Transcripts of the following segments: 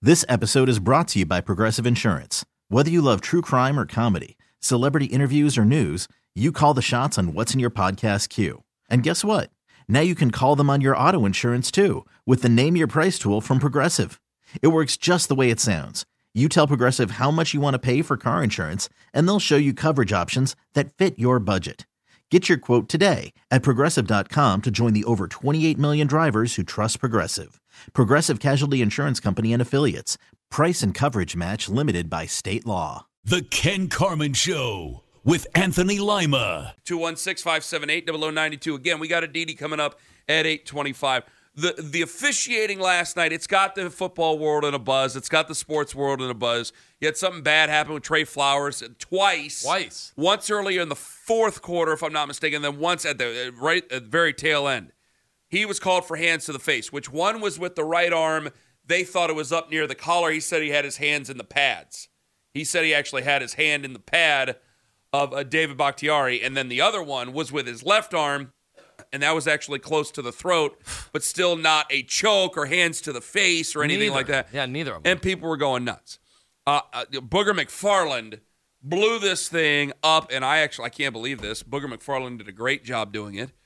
This episode is brought to you by Progressive Insurance. Whether you love true crime or comedy, celebrity interviews or news, you call the shots on what's in your podcast queue. And guess what? Now you can call them on your auto insurance too with the Name Your Price tool from Progressive. It works just the way it sounds. You tell Progressive how much you want to pay for car insurance, and they'll show you coverage options that fit your budget. Get your quote today at Progressive.com to join the over 28 million drivers who trust Progressive. Progressive Casualty Insurance Company and Affiliates. Price and coverage match limited by state law. The Ken Carman Show with Anthony Lima. 216-578-0092. Again, we got a Didi coming up at 8:25. The officiating last night, it's got the football world in a buzz. It's got the sports world in a buzz. You had something bad happen with Trey Flowers twice. Once earlier in the fourth quarter, if I'm not mistaken, then once at the very tail end. He was called for hands to the face, which one was with the right arm. They thought it was up near the collar. He said he had his hands in the pads. He said he actually had his hand in the pad of David Bakhtiari. And then the other one was with his left arm, and that was actually close to the throat, but still not a choke or hands to the face or anything like that. Yeah, neither of them. And people were going nuts. Booger McFarland blew this thing up, and I can't believe this. Booger McFarland did a great job doing it.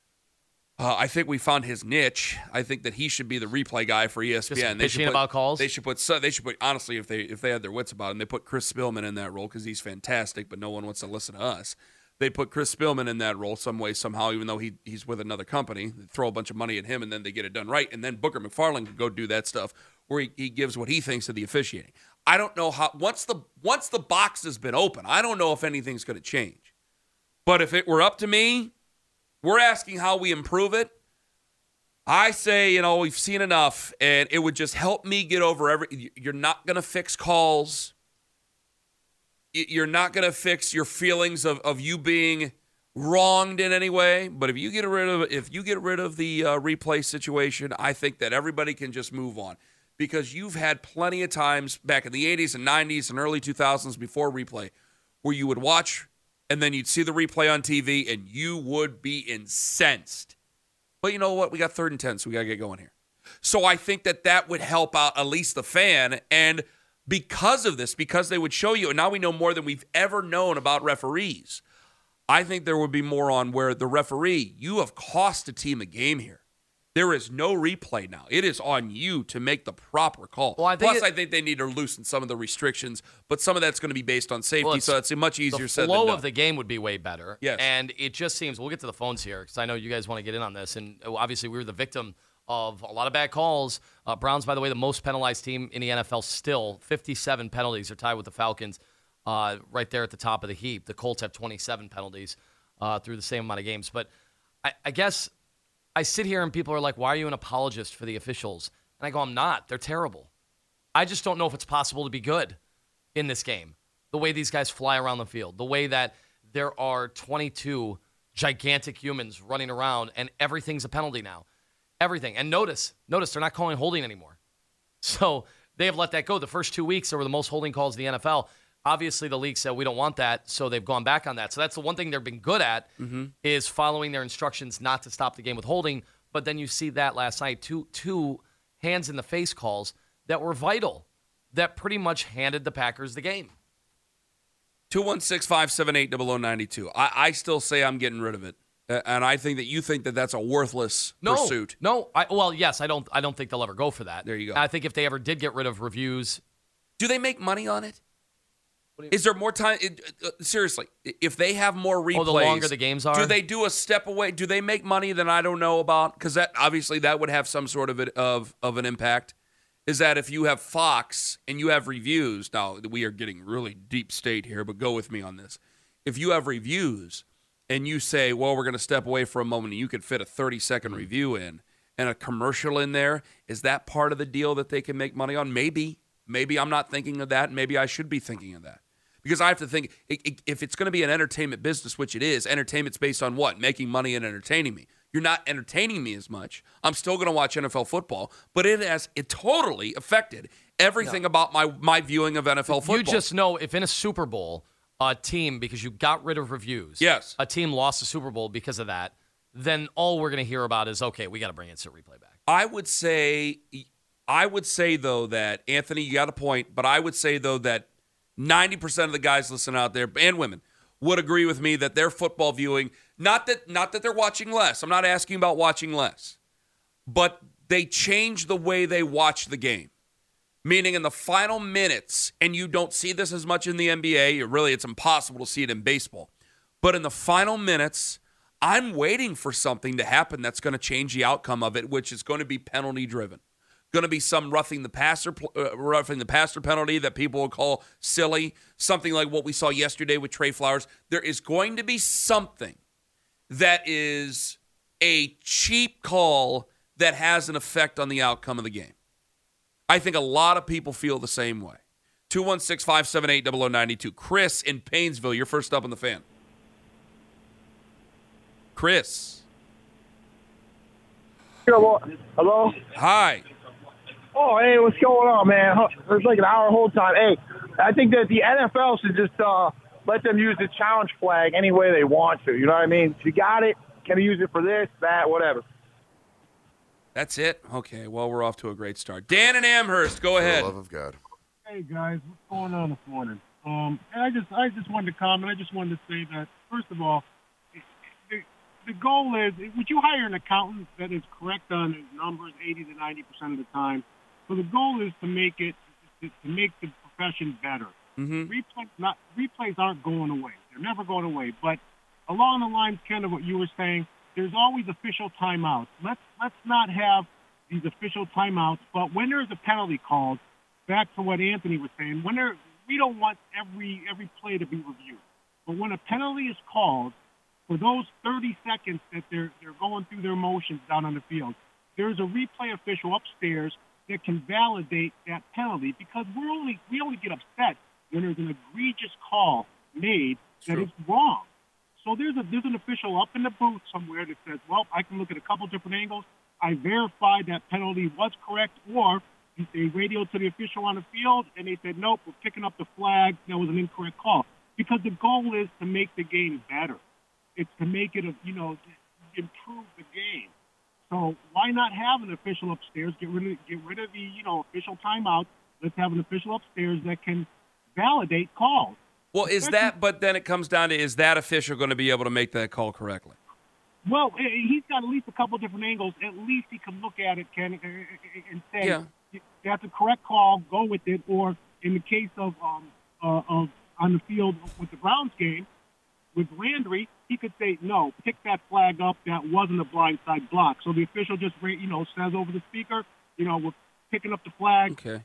I think we found his niche. I think that he should be the replay guy for ESPN. Just bitching about calls? They should put honestly, if they had their wits about him, they put Chris Spillman in that role because he's fantastic, but no one wants to listen to us. They put Chris Spillman in that role some way, somehow, even though he's with another company. They throw a bunch of money at him, and then they get it done right. And then Booger McFarland can go do that stuff where he gives what he thinks of the officiating. I don't know how once the box has been open, I don't know if anything's going to change. But if it were up to me, we're asking how we improve it. I say, we've seen enough, and it would just help me get over you're not going to fix calls. You're not going to fix your feelings of you being wronged in any way. But if you get rid of the replay situation, I think that everybody can just move on. Because you've had plenty of times back in the 80s and 90s and early 2000s before replay where you would watch and then you'd see the replay on TV, and you would be incensed. But you know what? We got 3rd and 10, so we got to get going here. So I think that would help out at least the fan. And because of this, because they would show you, and now we know more than we've ever known about referees, I think there would be more on where the referee, you have cost a team a game here. There is no replay now. It is on you to make the proper call. Well, I think they need to loosen some of the restrictions, but some of that's going to be based on safety, so it's much easier said than done. The flow of the game would be way better. Yes. And it just seems, we'll get to the phones here, because I know you guys want to get in on this, and obviously we were the victim of a lot of bad calls. Browns, by the way, the most penalized team in the NFL still. 57 penalties are tied with the Falcons right there at the top of the heap. The Colts have 27 penalties through the same amount of games. But I guess I sit here and people are like, why are you an apologist for the officials? And I go, I'm not. They're terrible. I just don't know if it's possible to be good in this game. The way these guys fly around the field, the way that there are 22 gigantic humans running around and everything's a penalty now. Everything. And notice, they're not calling holding anymore. So they have let that go. The first 2 weeks, there were the most holding calls in the NFL. Obviously, the league said we don't want that, so they've gone back on that. So that's the one thing they've been good at is following their instructions not to stop the game with holding. But then you see that last night, two hands in the face calls that were vital, that pretty much handed the Packers the game. 216-578-0092. I still say I'm getting rid of it. And I think that you think that that's a worthless pursuit. No. Yes, I don't think they'll ever go for that. There you go. I think if they ever did get rid of reviews. Do they make money on it? Is there more time? Seriously, if they have more replays, the longer the games are, do they do a step away? Do they make money that I don't know about? Because that obviously that would have some sort of an impact. Is that if you have Fox and you have reviews? Now we are getting really deep state here, but go with me on this. If you have reviews and you say, well, we're going to step away for a moment, and you could fit a 30-second review in and a commercial in there, is that part of the deal that they can make money on? Maybe I'm not thinking of that. Maybe I should be thinking of that. Because I have to think, if it's going to be an entertainment business, which it is, entertainment's based on what? Making money and entertaining me. You're not entertaining me as much. I'm still going to watch NFL football, but it totally affected everything about my viewing of NFL football. You just know if in a Super Bowl, a team, because you got rid of reviews, yes, a team lost the Super Bowl because of that, then all we're going to hear about is, okay, we got to bring instant replay back. I would say I would say, though, that, Anthony, you got a point, but I would say, though, that 90% of the guys listening out there, and women, would agree with me that their football viewing, not that they're watching less. I'm not asking about watching less. But they change the way they watch the game. Meaning in the final minutes, and you don't see this as much in the NBA, really it's impossible to see it in baseball. But in the final minutes, I'm waiting for something to happen that's going to change the outcome of it, which is going to be penalty driven. Going to be some roughing the passer penalty that people will call silly, something like what we saw yesterday with Trey Flowers. There is going to be something that is a cheap call that has an effect on the outcome of the game. I think a lot of people feel the same way. 216-578-0092. Chris in Painesville, you're first up on the Fan. Chris. Hello? Hi. Oh, hey, what's going on, man? It's like an hour hold time. Hey, I think that the NFL should just let them use the challenge flag any way they want to. You know what I mean? If you got it, can you use it for this, that, whatever? That's it? Okay, well, we're off to a great start. Dan in Amherst, go ahead. For the love of God. Hey, guys, what's going on this morning? And I just wanted to comment. I just wanted to say that, first of all, the goal is, would you hire an accountant that is correct on his numbers 80 to 90% of the time? So the goal is to make the profession better. Mm-hmm. Replays aren't going away. They're never going away. But along the lines, Ken, of what you were saying, there's always official timeouts. Let's not have these official timeouts. But when there's a penalty called, back to what Anthony was saying, we don't want every play to be reviewed. But when a penalty is called, for those 30 seconds that they're going through their motions down on the field, there's a replay official upstairs that can validate that penalty, because we only get upset when there's an egregious call made that is wrong. So there's an official up in the booth somewhere that says, well, I can look at a couple different angles. I verified that penalty was correct, or they radioed to the official on the field and they said, nope, we're picking up the flag. That was an incorrect call. Because the goal is to make the game better. It's to make it, improve the game. So why not have an official upstairs? Get rid of the, official timeout. Let's have an official upstairs that can validate calls. Well, but then it comes down to, is that official going to be able to make that call correctly? Well, he's got at least a couple different angles. At least he can look at it, Ken, and say, that's a correct call, go with it. Or in the case of on the field with the Browns game, with Landry, he could say, no, pick that flag up. That wasn't a blindside block. So the official just, says over the speaker, we're picking up the flag. Okay.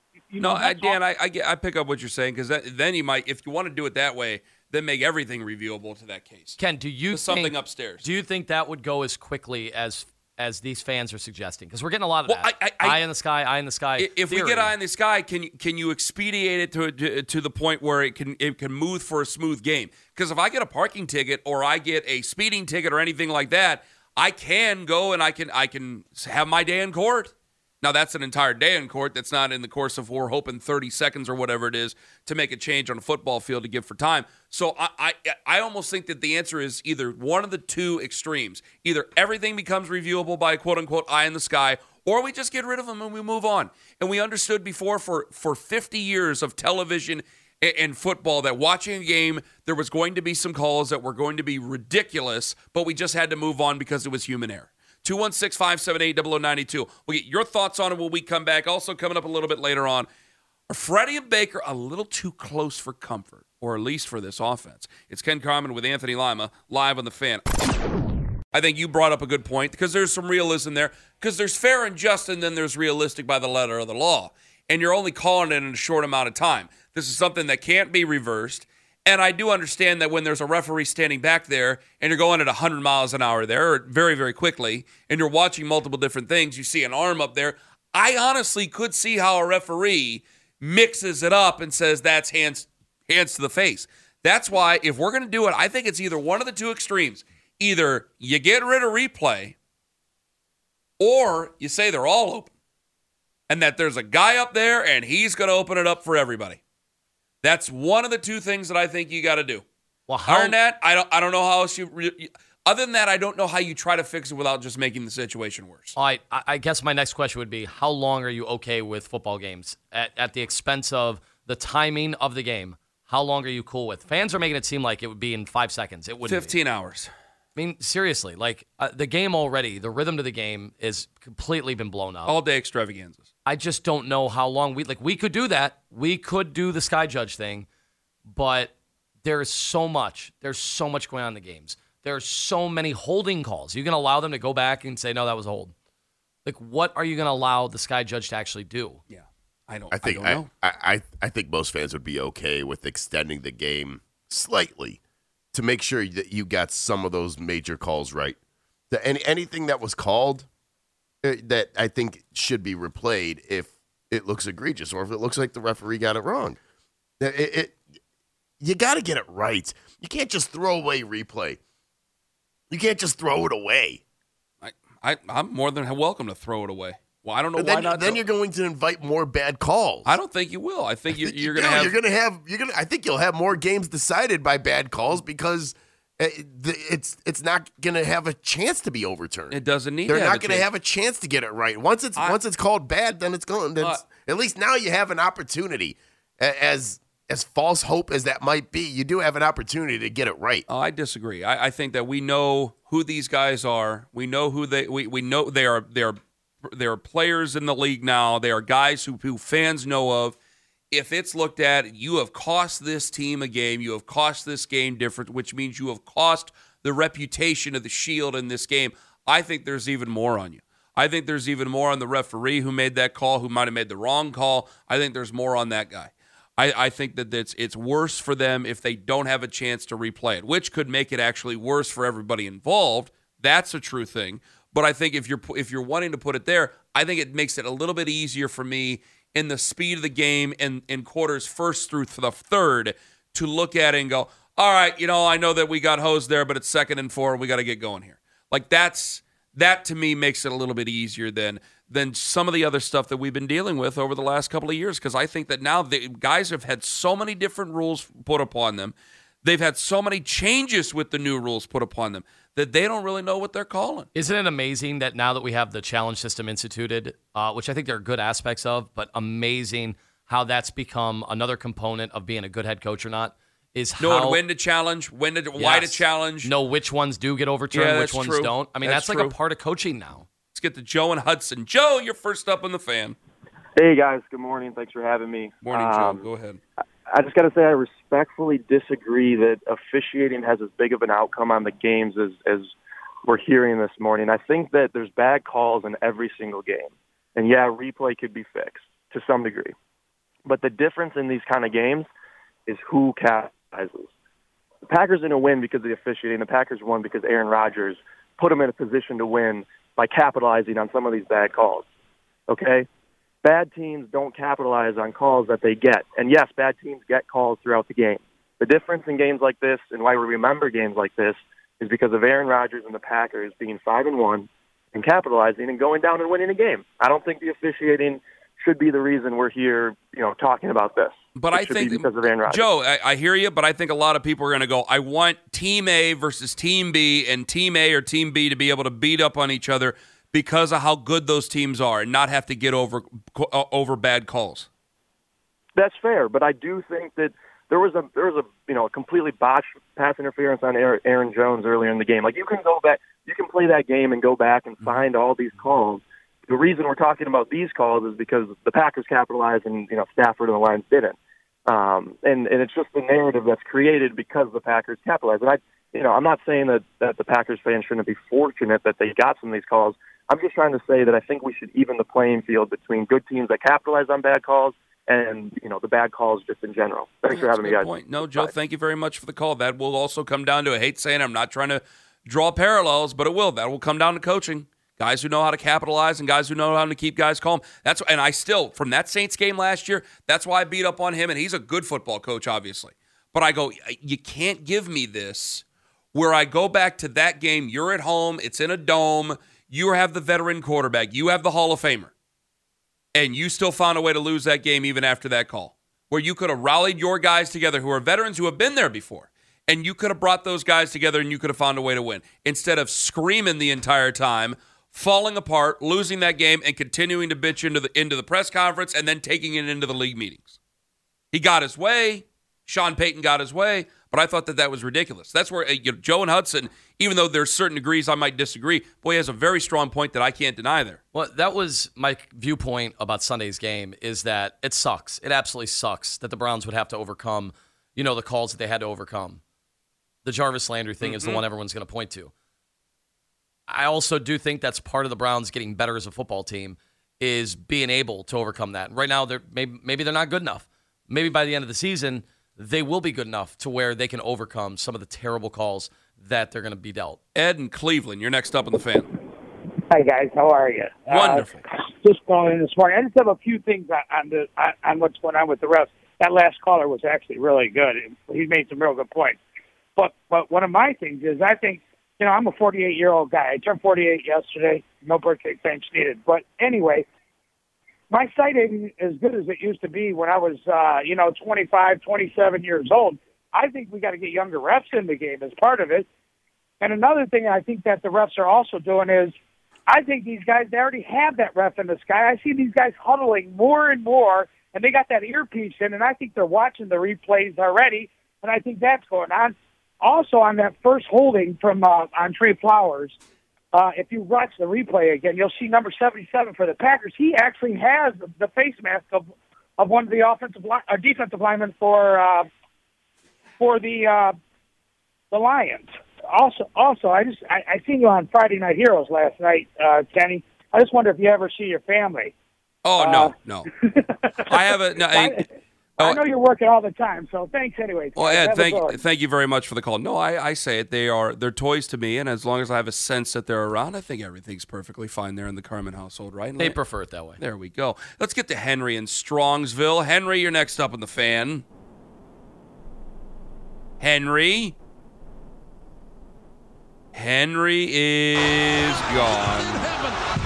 Dan, I pick up what you're saying, because then you might, if you want to do it that way, then make everything reviewable to that case. Ken, do you think something upstairs? Do you think that would go as quickly as these fans are suggesting? Because we're getting a lot of that. Eye in the sky. If we get eye in the sky, can you expedite it to the point where it can move for a smooth game? Because if I get a parking ticket or I get a speeding ticket or anything like that, I can go and I can have my day in court. Now, that's an entire day in court. That's not in the course of, we're hoping 30 seconds or whatever it is to make a change on a football field to give for time. So I almost think that the answer is either one of the two extremes. Either everything becomes reviewable by a quote-unquote eye in the sky, or we just get rid of them and we move on. And we understood before for 50 years of television and football that watching a game, there was going to be some calls that were going to be ridiculous, but we just had to move on because it was human error. 216-578-0092. We'll get your thoughts on it when we come back. Also coming up a little bit later on, are Freddie and Baker a little too close for comfort, or at least for this offense? It's Ken Carman with Anthony Lima, live on The Fan. I think you brought up a good point, because there's some realism there, because there's fair and just, and then there's realistic by the letter of the law. And you're only calling it in a short amount of time. This is something that can't be reversed. And I do understand that when there's a referee standing back there and you're going at 100 miles an hour there, or very, very quickly, and you're watching multiple different things, you see an arm up there, I honestly could see how a referee mixes it up and says that's hands to the face. That's why if we're going to do it, I think it's either one of the two extremes. Either you get rid of replay, or you say they're all open. And that there's a guy up there and he's going to open it up for everybody. That's one of the two things that I think you got to do. Well, other than that, I don't know how else Other than that, I don't know how you try to fix it without just making the situation worse. All right, I guess my next question would be, how long are you okay with football games at the expense of the timing of the game? How long are you cool with? Fans are making it seem like it would be in 5 seconds. It wouldn't 15 hours. I mean, seriously, like the game already, the rhythm to the game is completely been blown up. All day extravaganzas. I just don't know how long we could do that. We could do the Sky Judge thing, but there's so much going on in the games. There's so many holding calls. You're going to allow them to go back and say, no, that was a hold. Like, what are you going to allow the Sky Judge to actually do? Yeah, I don't know. I I think most fans would be okay with extending the game slightly to make sure that you got some of those major calls right. Anything that was called that I think should be replayed if it looks egregious or if it looks like the referee got it wrong. You got to get it right. You can't just throw away replay. You can't just throw it away. I'm more than welcome to throw it away. Well, I don't know why not. Then you're going to invite more bad calls. I don't think you will. I think you're going to have. I think you'll have more games decided by bad calls because it's not going to have a chance to be overturned. It doesn't need. They're not going to have a chance to get it right. Once it's called bad, then it's gone. At least now you have an opportunity. As false hope as that might be, you do have an opportunity to get it right. Oh, I disagree. I think that we know who these guys are. We know who we know they are players in the league now. They are guys who fans know of. If it's looked at, you have cost this team a game. You have cost this game different, which means you have cost the reputation of the Shield in this game. I think there's even more on you. I think there's even more on the referee who made that call, who might have made the wrong call. I think there's more on that guy. I think that it's worse for them if they don't have a chance to replay it, which could make it actually worse for everybody involved. That's a true thing. But I think if you're wanting to put it there, I think it makes it a little bit easier for me in the speed of the game in quarters first through the third to look at it and go, all right, I know that we got hosed there, but it's 2nd and 4. We got to get going here. Like that to me makes it a little bit easier than some of the other stuff that we've been dealing with over the last couple of years, because I think that now the guys have had so many different rules put upon them. They've had so many changes with the new rules put upon them that they don't really know what they're calling. Isn't it amazing that now that we have the challenge system instituted, which I think there are good aspects of, but amazing how that's become another component of being a good head coach or not, is how... when to challenge, why to challenge. Know which ones do get overturned, which ones true. don't. I mean, that's like a part of coaching now. Let's get to Joe and Hudson. Joe, you're first up on the Fan. Hey, guys. Good morning. Thanks for having me. Morning, Joe. Go ahead. I just got to say I respectfully disagree that officiating has as big of an outcome on the games as we're hearing this morning. I think that there's bad calls in every single game. And, yeah, replay could be fixed to some degree. But the difference in these kind of games is who capitalizes. The Packers didn't win because of the officiating. The Packers won because Aaron Rodgers put them in a position to win by capitalizing on some of these bad calls. Okay? Bad teams don't capitalize on calls that they get. And, yes, bad teams get calls throughout the game. The difference in games like this and why we remember games like this is because of Aaron Rodgers and the Packers being 5-1 and capitalizing and going down and winning a game. I don't think the officiating should be the reason we're here, talking about this. But I think, because of Aaron Rodgers. Joe, I hear you, but I think a lot of people are going to go, I want Team A versus Team B and Team A or Team B to be able to beat up on each other because of how good those teams are and not have to get over bad calls. That's fair, but I do think that there was a completely botched pass interference on Aaron Jones earlier in the game. Like, you can go back, you can play that game and go back and find all these calls. The reason we're talking about these calls is because the Packers capitalized and Stafford and the Lions didn't. And it's just the narrative that's created because the Packers capitalized. And I'm not saying that the Packers fans shouldn't be fortunate that they got some of these calls. I'm just trying to say that I think we should even the playing field between good teams that capitalize on bad calls and the bad calls just in general. Thanks for having me, guys. Point. No, Joe, thank you very much for the call. That will also come down to, I hate saying I'm not trying to draw parallels, but it will. That will come down to coaching. Guys who know how to capitalize and guys who know how to keep guys calm. And I still, from that Saints game last year, that's why I beat up on him, and he's a good football coach, obviously. But I go, you can't give me this where I go back to that game, you're at home, it's in a dome, you have the veteran quarterback, you have the Hall of Famer, and you still found a way to lose that game even after that call, where you could have rallied your guys together who are veterans who have been there before, And you could have brought those guys together and you could have found a way to win. Instead of screaming the entire time, falling apart, losing that game, and continuing to bitch into the press conference and then taking it into the league meetings. He got his way. Sean Payton got his way. But I thought that was ridiculous. That's where Joe and Hudson, even though there's certain degrees I might disagree, boy, he has a very strong point that I can't deny there. Well, that was my viewpoint about Sunday's game, is that it sucks. It absolutely sucks that the Browns would have to overcome, the calls that they had to overcome. The Jarvis Landry thing is the one everyone's going to point to. I also do think that's part of the Browns getting better as a football team, is being able to overcome that. Right now, maybe they're not good enough. Maybe by the end of the season, they will be good enough to where they can overcome some of the terrible calls that they're going to be dealt. Ed in Cleveland, you're next up on the Fan. Hi, guys. How are you? Wonderful. Just calling in this morning. I just have a few things on what's going on with the refs. That last caller was actually really good. He made some real good points. But one of my things is, I think, I'm a 48-year-old guy. I turned 48 yesterday. No birthday thanks needed. But anyway, my sight ain't as good as it used to be when I was, 25, 27 years old. I think we got to get younger refs in the game as part of it. And another thing I think that the refs are also doing is, I think these guys, they already have that ref in the sky. I see these guys huddling more and more, and they got that earpiece in, and I think they're watching the replays already, and I think that's going on. Also, on that first holding from on Trey Flowers, if you watch the replay again, you'll see number 77 for the Packers. He actually has the face mask of one of the defensive linemen for the Lions. Also, I seen you on Friday Night Heroes last night, Kenny. I just wonder if you ever see your family. Oh no. I haven't. No, I know you're working all the time, so thanks anyway. Well, Ed, thank you very much for the call. No, I say it. They're toys to me, and as long as I have a sense that they're around, I think everything's perfectly fine there in the Carmen household, right? They prefer it that way. There we go. Let's get to Henry in Strongsville. Henry, you're next up on the Fan. Henry is gone.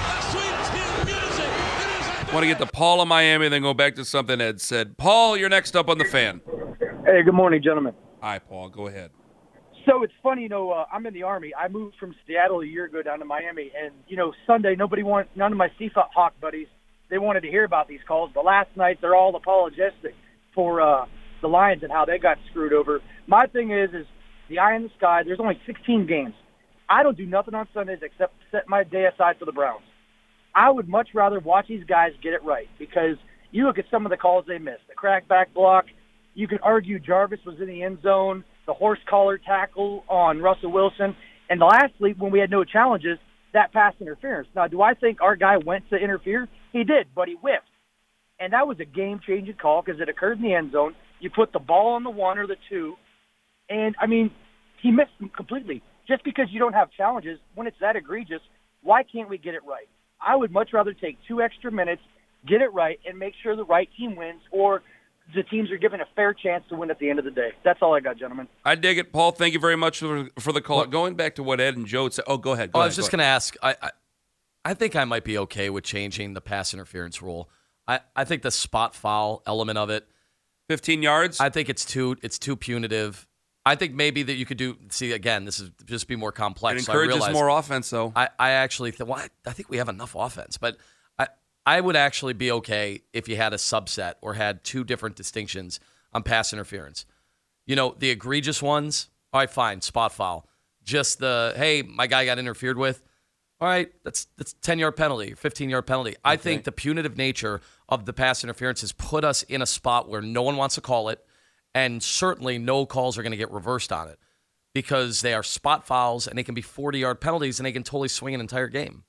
Want to get to Paul in Miami and then go back to something Ed said. Paul, you're next up on the Fan. Hey, good morning, gentlemen. Hi, Paul. Go ahead. So it's funny, I'm in the Army. I moved from Seattle a year ago down to Miami, and, Sunday, none of my Seahawk buddies, they wanted to hear about these calls, but last night they're all apologetic for the Lions and how they got screwed over. My thing is the eye in the sky, there's only 16 games. I don't do nothing on Sundays except set my day aside for the Browns. I would much rather watch these guys get it right, because you look at some of the calls they missed. The crackback block, you could argue Jarvis was in the end zone, the horse collar tackle on Russell Wilson, and lastly, when we had no challenges, that pass interference. Now, do I think our guy went to interfere? He did, but he whiffed. And that was a game-changing call because it occurred in the end zone. You put the ball on the 1 or the 2, and, he missed them completely. Just because you don't have challenges, when it's that egregious, why can't we get it right? I would much rather take 2 extra minutes, get it right, and make sure the right team wins, or the teams are given a fair chance to win at the end of the day. That's all I got, gentlemen. I dig it, Paul. Thank you very much for the call. Going back to what Ed and Joe said. Oh, go ahead. I was just going to ask. I think I might be okay with changing the pass interference rule. I think the spot foul element of it, 15 yards. I think it's too punitive. I think maybe that you could do. See, again, this is just be more complex. It encourages more offense, though. I actually think. Well, I think we have enough offense, but I would actually be okay if you had a subset or had 2 different distinctions on pass interference. The egregious ones. All right, fine, spot foul. Just hey, my guy got interfered with. All right, that's 10-yard penalty, 15-yard penalty. Okay. I think the punitive nature of the pass interference has put us in a spot where no one wants to call it. And certainly no calls are going to get reversed on it because they are spot fouls and they can be 40-yard penalties and they can totally swing an entire game.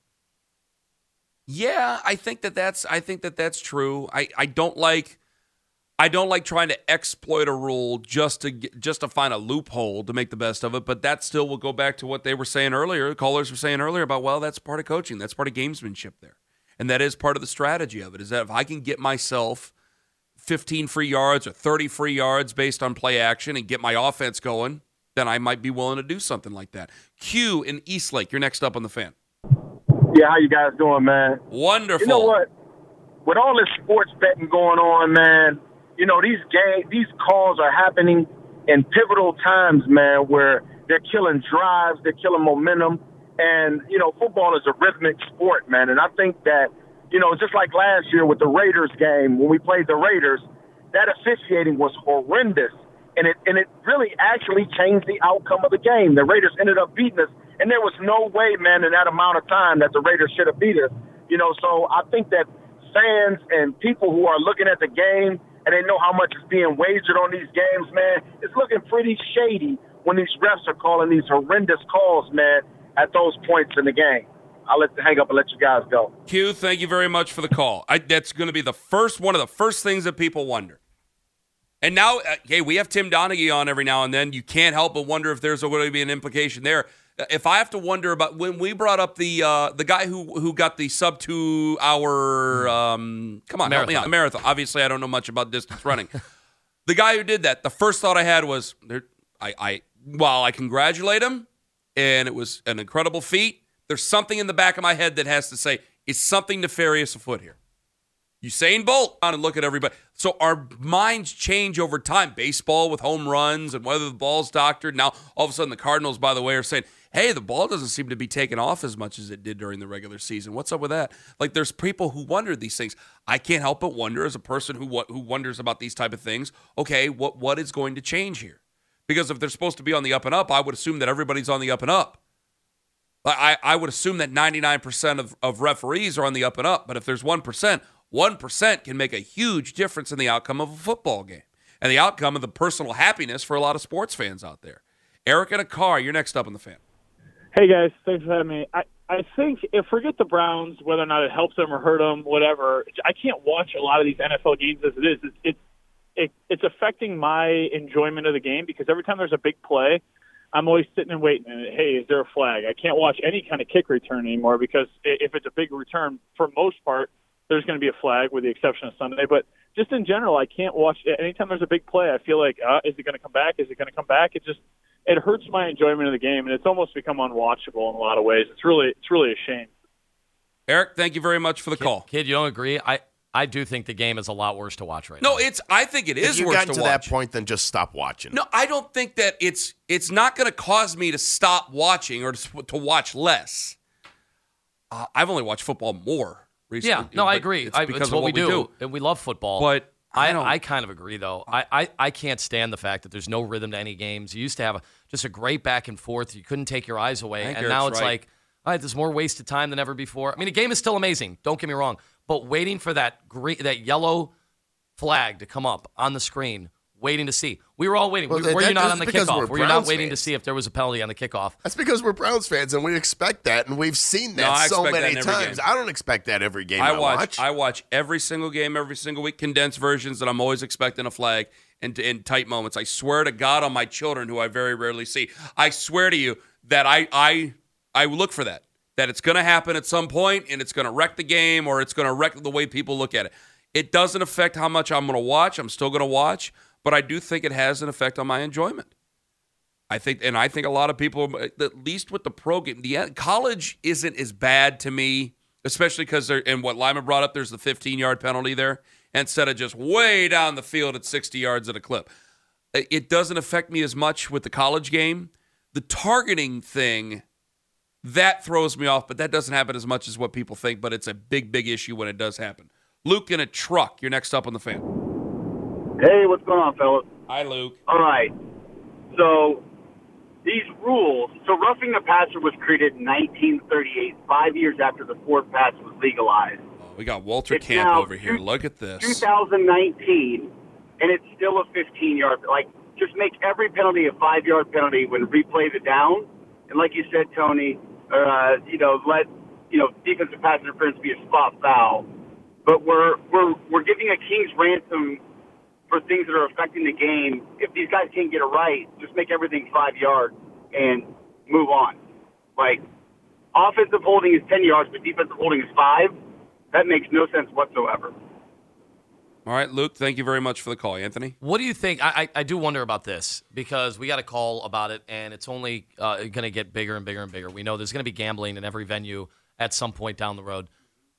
Yeah, I think that's true. I don't like trying to exploit a rule just to find a loophole to make the best of it. But that still will go back to what they were saying earlier. The callers were saying earlier about, well, that's part of coaching. That's part of gamesmanship there, and that is part of the strategy of it. Is that if I can get myself 15 free yards or 30 free yards based on play action and get my offense going, then I might be willing to do something like that. Q in Eastlake, you're next up on the Fan. Yeah, how you guys doing, man? Wonderful. You know what? With all this sports betting going on, man, these calls are happening in pivotal times, man, where they're killing drives, they're killing momentum. And, football is a rhythmic sport, man. And I think that, just like last year with the Raiders game, when we played the Raiders, that officiating was horrendous. And it really actually changed the outcome of the game. The Raiders ended up beating us. And there was no way, man, in that amount of time that the Raiders should have beat us. So I think that fans and people who are looking at the game and they know how much is being wagered on these games, man, it's looking pretty shady when these refs are calling these horrendous calls, man, at those points in the game. I'll hang up and let you guys go. Q, thank you very much for the call. That's going to be one of the first things that people wonder. And now, hey, we have Tim Donaghy on every now and then. You can't help but wonder if there's going to be an implication there. If I have to wonder about when we brought up the guy who got the sub 2 hour help me out, marathon. Obviously, I don't know much about distance running. The guy who did that, the first thought I had was, I congratulate him, and it was an incredible feat. There's something in the back of my head that has to say, is something nefarious afoot here? Usain Bolt on and look at everybody. So our minds change over time. Baseball with home runs and whether the ball's doctored. Now, all of a sudden, the Cardinals, by the way, are saying, hey, the ball doesn't seem to be taken off as much as it did during the regular season. What's up with that? Like, there's people who wonder these things. I can't help but wonder, as a person who wonders about these type of things, okay, what is going to change here? Because if they're supposed to be on the up and up, I would assume that everybody's on the up and up. I would assume that 99% of referees are on the up and up. But if there's 1% can make a huge difference in the outcome of a football game and the outcome of the personal happiness for a lot of sports fans out there. Eric in a car, you're next up on the Fan. Hey, guys. Thanks for having me. I think forget the Browns, whether or not it helps them or hurt them, whatever. I can't watch a lot of these NFL games as it is. It's affecting my enjoyment of the game because every time there's a big play, I'm always sitting and waiting. And, hey, is there a flag? I can't watch any kind of kick return anymore because if it's a big return, for most part, there's going to be a flag with the exception of Sunday. But just in general, I can't watch. Anytime there's a big play, I feel like, is it going to come back? Is it going to come back? It hurts my enjoyment of the game, and it's almost become unwatchable in a lot of ways. It's really a shame. Eric, thank you very much for the call. Kid, you don't agree? I do think the game is a lot worse to watch right now. No, I think it is worse to watch. If you've gotten to that point, then just stop watching. No, I don't think that it's not going to cause me to stop watching or to watch less. I've only watched football more recently. Yeah, no, I agree. It's what we do, and we love football. But I kind of agree, though. I can't stand the fact that there's no rhythm to any games. You used to have just a great back and forth. You couldn't take your eyes away. And now it's like, all right, there's more wasted time than ever before. I mean, the game is still amazing. Don't get me wrong. But waiting for that yellow flag to come up on the screen, waiting to see. We were all waiting. Were you not on the kickoff? Were you not waiting to see if there was a penalty on the kickoff? That's because we're Browns fans, and we expect that, and we've seen that so many times. I don't expect that every game I watch. I watch every single game, every single week, condensed versions that I'm always expecting a flag in tight moments. I swear to God on my children, who I very rarely see, I swear to you that I look for that it's going to happen at some point, and it's going to wreck the game, or it's going to wreck the way people look at it. It doesn't affect how much I'm going to watch. I'm still going to watch. But I do think it has an effect on my enjoyment. I think a lot of people, at least with the pro game, college isn't as bad to me, especially because and what Lyman brought up, there's the 15-yard penalty there, instead of just way down the field at 60 yards at a clip. It doesn't affect me as much with the college game. The targeting thing, that throws me off, but that doesn't happen as much as what people think, but it's a big, big issue when it does happen. Luke in a truck, you're next up on the Fan. Hey, what's going on, fellas? Hi, Luke. All right. So these rules, roughing the passer was created in 1938, 5 years after the fourth pass was legalized. Oh, we got Walter Camp over here. Look at this. 2019, and it's still a 15-yard. Just make every penalty a 5-yard penalty when replay the down. And like you said, Tony, let defensive pass interference be a spot foul. But we're giving a king's ransom for things that are affecting the game. If these guys can't get it right, just make everything 5 yards and move on. Offensive holding is 10 yards, but defensive holding is 5. That makes no sense whatsoever. All right, Luke, thank you very much for the call. Anthony? What do you think? I do wonder about this because we got a call about it, and it's only going to get bigger and bigger and bigger. We know there's going to be gambling in every venue at some point down the road.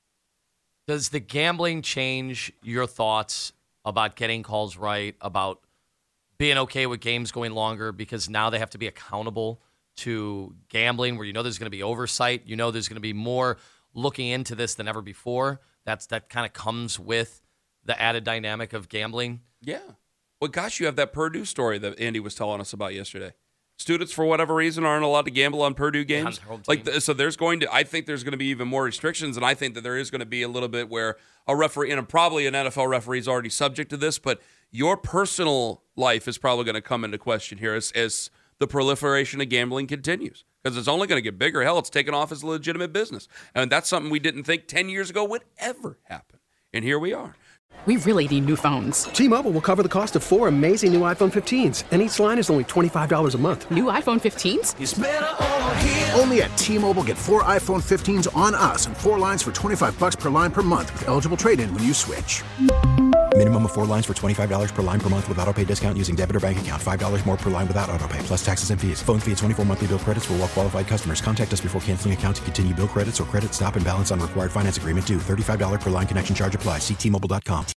Does the gambling change your thoughts about getting calls right, about being okay with games going longer because now they have to be accountable to gambling where there's going to be oversight. There's going to be more looking into this than ever before. That kind of comes with the added dynamic of gambling. Yeah. Well, gosh, you have that Purdue story that Andy was telling us about yesterday. Students, for whatever reason, aren't allowed to gamble on Purdue games. So there's I think there's going to be even more restrictions, and I think that there is going to be a little bit where a referee, and probably an NFL referee is already subject to this, but your personal life is probably going to come into question here as the proliferation of gambling continues, because it's only going to get bigger. Hell, it's taken off as a legitimate business, and that's something we didn't think 10 years ago would ever happen, and here we are. We really need new phones. T-Mobile will cover the cost of 4 amazing new iPhone 15s, and each line is only $25 a month. New iPhone 15s? It's better over here. Only at T-Mobile, get 4 iPhone 15s on us and 4 lines for $25 per line per month with eligible trade-in when you switch. Minimum of 4 lines for $25 per line per month with autopay discount using debit or bank account. $5 more per line without autopay, plus taxes and fees. Phone fee at 24 monthly bill credits for well-qualified customers. Contact us before canceling account to continue bill credits or credit stop and balance on required finance agreement due. $35 per line connection charge applies. See T-Mobile.com.